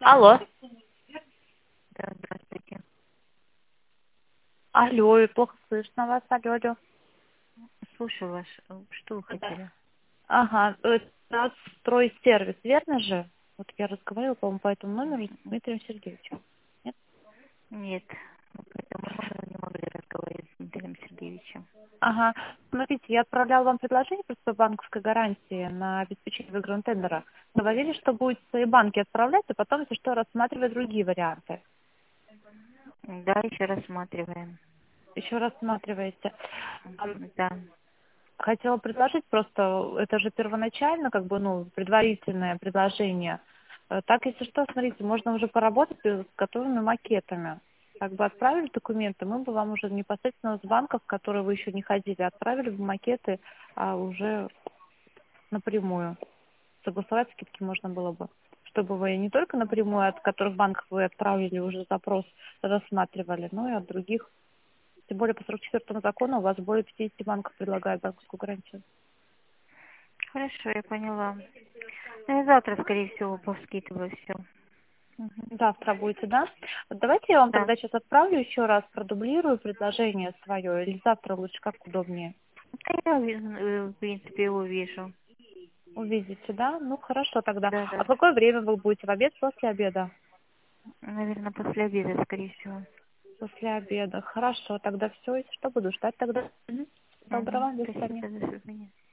Алло. Да, здравствуйте. Алло, плохо слышно вас, алло, алло. Слушаю вас. Что вы хотели? Ага, это стройсервис, верно же? Вот я разговаривала, по-моему, по этому номеру с Дмитрием Сергеевичем. Нет? Нет, мы по этому номеру не могли разговаривать с Дмитрием Сергеевичем. Ага. Смотрите, я отправляла вам предложение просто банковской гарантии на обеспечение выигранного тендера. Говорили, что будет в свои банки отправлять, а потом, если что, рассматривать другие варианты. Да, еще рассматриваем. Еще рассматриваете. Да. Хотела предложить просто, это же первоначально, как бы, ну, предварительное предложение. Так, если что, смотрите, можно уже поработать с готовыми макетами. Как бы отправили документы, мы бы вам уже непосредственно с банков, в которые вы еще не ходили, отправили бы макеты уже напрямую. Согласовать скидки можно было бы. Чтобы вы не только напрямую, от которых банков вы отправили уже запрос, рассматривали, но и от других. Тем более по 44 закону у вас более 50 банков предлагают банковскую гарантию. Хорошо, я поняла. Ну, я завтра, скорее всего, повскидываю все. Завтра будете, да? Вот давайте я вам Да. тогда сейчас отправлю еще раз, продублирую предложение свое, или завтра лучше, как удобнее. Да, я, в принципе, его вижу. Увидите, да? Ну, хорошо тогда. Да, А да. в какое время вы будете? В обед, после обеда? Наверное, после обеда, скорее всего. После обеда. Хорошо, тогда все, если что, буду ждать тогда. Доброго, до свидания. Спасибо, до свидания.